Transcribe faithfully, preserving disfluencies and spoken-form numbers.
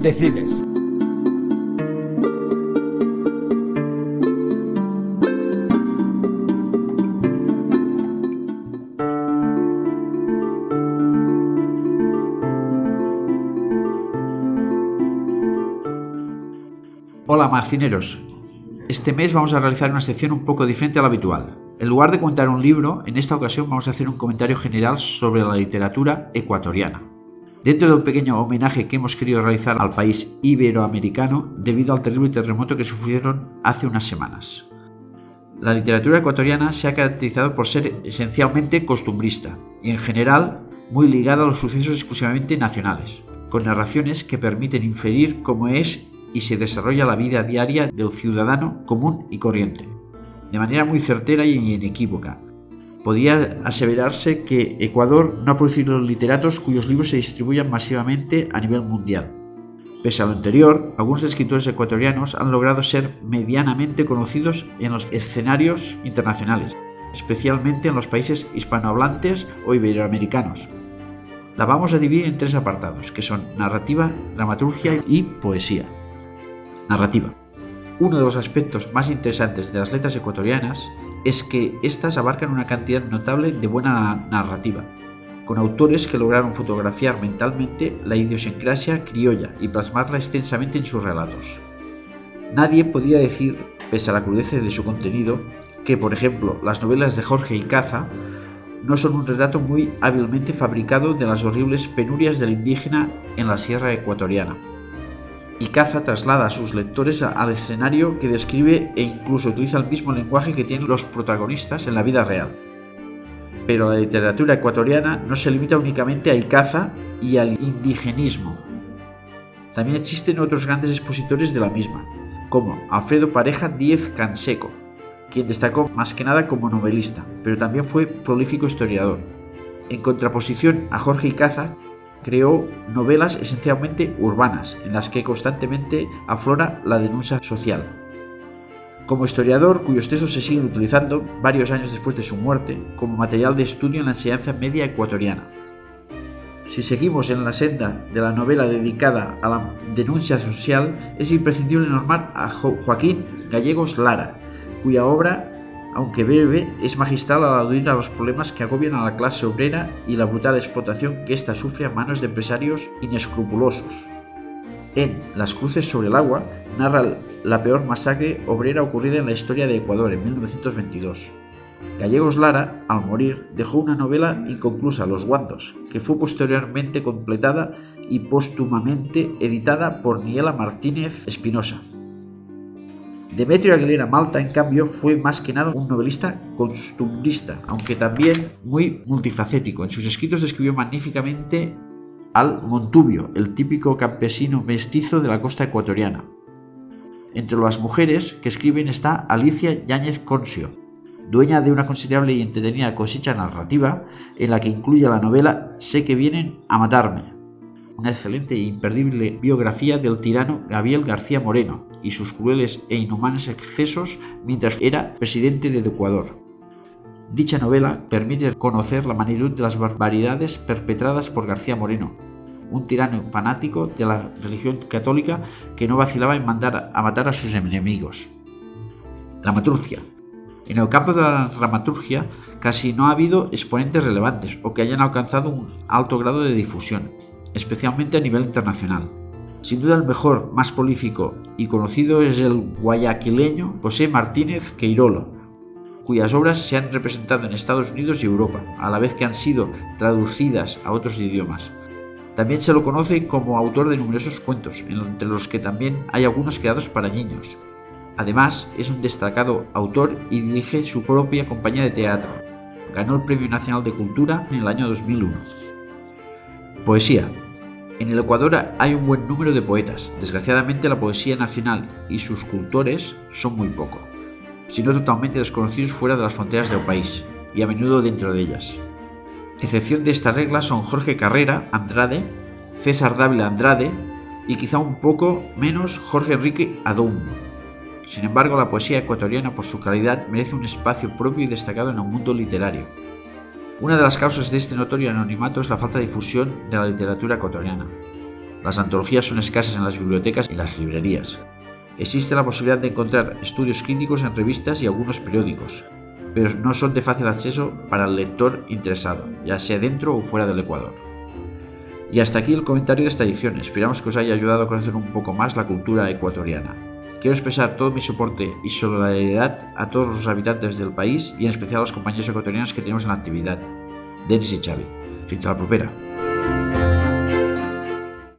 decides. Hola marcineros, este mes vamos a realizar una sección un poco diferente a la habitual. En lugar de comentar un libro, en esta ocasión vamos a hacer un comentario general sobre la literatura ecuatoriana. Dentro del pequeño homenaje que hemos querido realizar al país iberoamericano debido al terrible terremoto que sufrieron hace unas semanas. La literatura ecuatoriana se ha caracterizado por ser esencialmente costumbrista y en general muy ligada a los sucesos exclusivamente nacionales, con narraciones que permiten inferir cómo es y se desarrolla la vida diaria del ciudadano común y corriente, de manera muy certera y inequívoca. Podría aseverarse que Ecuador no ha producido literatos cuyos libros se distribuyan masivamente a nivel mundial. Pese a lo anterior, algunos escritores ecuatorianos han logrado ser medianamente conocidos en los escenarios internacionales, especialmente en los países hispanohablantes o iberoamericanos. La vamos a dividir en tres apartados, que son narrativa, dramaturgia y poesía. Narrativa. Uno de los aspectos más interesantes de las letras ecuatorianas es que éstas abarcan una cantidad notable de buena narrativa, con autores que lograron fotografiar mentalmente la idiosincrasia criolla y plasmarla extensamente en sus relatos. Nadie podría decir, pese a la crudeza de su contenido, que, por ejemplo, las novelas de Jorge Icaza no son un retrato muy hábilmente fabricado de las horribles penurias del indígena en la sierra ecuatoriana. Icaza traslada a sus lectores al escenario que describe e incluso utiliza el mismo lenguaje que tienen los protagonistas en la vida real. Pero la literatura ecuatoriana no se limita únicamente a Icaza y al indigenismo. También existen otros grandes expositores de la misma, como Alfredo Pareja Díez Canseco, quien destacó más que nada como novelista, pero también fue prolífico historiador. En contraposición a Jorge Icaza, creó novelas esencialmente urbanas, en las que constantemente aflora la denuncia social. Como historiador, cuyos textos se siguen utilizando varios años después de su muerte como material de estudio en la enseñanza media ecuatoriana. Si seguimos en la senda de la novela dedicada a la denuncia social, es imprescindible nombrar a jo- Joaquín Gallegos Lara, cuya obra, aunque breve, es magistral al aludir a los problemas que agobian a la clase obrera y la brutal explotación que ésta sufre a manos de empresarios inescrupulosos. En Las cruces sobre el agua narra la peor masacre obrera ocurrida en la historia de Ecuador en mil novecientos veintidós. Gallegos Lara, al morir, dejó una novela inconclusa, Los Guandos, que fue posteriormente completada y póstumamente editada por Niela Martínez Espinosa. Demetrio Aguilera Malta, en cambio, fue más que nada un novelista costumbrista, aunque también muy multifacético. En sus escritos describió magníficamente al Montubio, el típico campesino mestizo de la costa ecuatoriana. Entre las mujeres que escriben está Alicia Yáñez Consio, dueña de una considerable y entretenida cosecha narrativa, en la que incluye la novela Sé que vienen a matarme, una excelente e imperdible biografía del tirano Gabriel García Moreno y sus crueles e inhumanos excesos mientras era presidente de Ecuador. Dicha novela permite conocer la magnitud de las barbaridades perpetradas por García Moreno, un tirano fanático de la religión católica que no vacilaba en mandar a matar a sus enemigos. Dramaturgia. En el campo de la dramaturgia casi no ha habido exponentes relevantes o que hayan alcanzado un alto grado de difusión, especialmente a nivel internacional. Sin duda el mejor, más prolífico y conocido es el guayaquileño José Martínez Queirolo, cuyas obras se han representado en Estados Unidos y Europa, a la vez que han sido traducidas a otros idiomas. También se lo conoce como autor de numerosos cuentos, entre los que también hay algunos creados para niños. Además, es un destacado autor y dirige su propia compañía de teatro. Ganó el Premio Nacional de Cultura en el año dos mil uno. Poesía. En el Ecuador hay un buen número de poetas. Desgraciadamente la poesía nacional y sus cultores son muy poco, si no totalmente desconocidos fuera de las fronteras del país, y a menudo dentro de ellas. Excepción de esta regla son Jorge Carrera Andrade, César Dávila Andrade y quizá un poco menos Jorge Enrique Adón. Sin embargo, la poesía ecuatoriana por su calidad merece un espacio propio y destacado en el mundo literario. Una de las causas de este notorio anonimato es la falta de difusión de la literatura ecuatoriana. Las antologías son escasas en las bibliotecas y las librerías. Existe la posibilidad de encontrar estudios clínicos en revistas y algunos periódicos, pero no son de fácil acceso para el lector interesado, ya sea dentro o fuera del Ecuador. Y hasta aquí el comentario de esta edición. Esperamos que os haya ayudado a conocer un poco más la cultura ecuatoriana. Quiero expresar todo mi soporte y solidaridad a todos los habitantes del país y en especial a los compañeros ecuatorianos que tenemos en la actividad. Denis y Xavi. Fins a la propera.